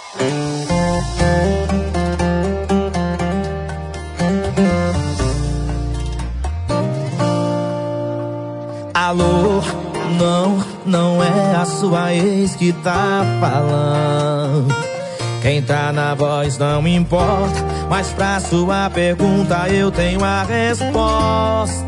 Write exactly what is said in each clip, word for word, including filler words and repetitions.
Alô, não, não é a sua ex que tá falando. Quem tá na voz não importa, mas pra sua pergunta eu tenho a resposta.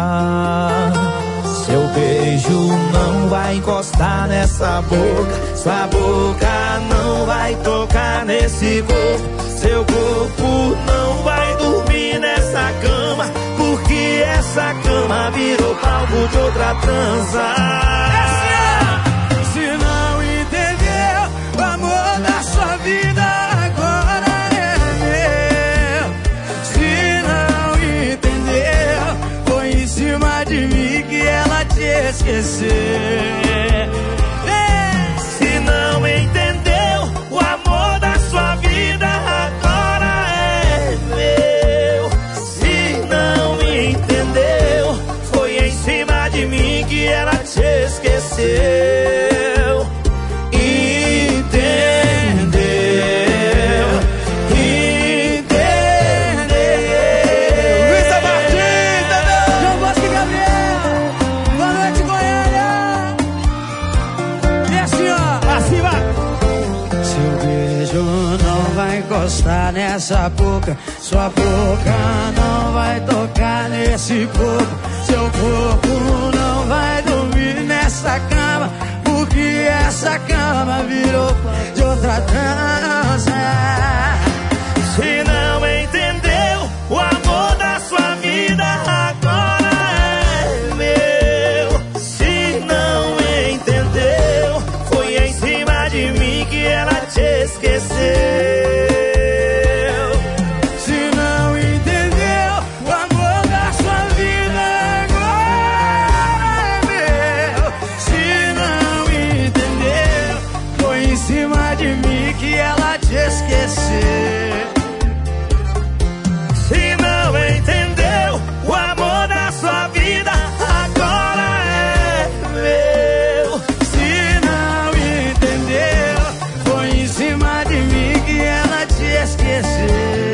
Seu beijo não vai encostar nessa boca, sua boca não vai tocar nesse corpo, seu corpo não vai dormir nessa cama, porque essa cama virou palco de outra trança. Se não entendeu, o amor da sua vida agora é meu. Se não entendeu, foi em cima de mim que ela te esqueceu. Se não entendeu, o amor da sua vida agora é meu. Se não entendeu, foi em cima de mim que ela te esqueceu. Encostar nessa boca, sua boca não vai tocar nesse corpo, seu corpo não vai dormir nessa cama, porque essa cama virou de outra trança. Se não entendeu, o amor da sua vida agora é meu. Se não entendeu, foi em cima de mim que ela te esqueceu. Se não entendeu, o amor da sua vida agora é meu. Se não entendeu, foi em cima de mim que ela te esqueceu.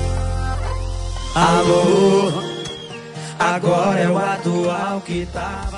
Alô, agora é o atual que tava.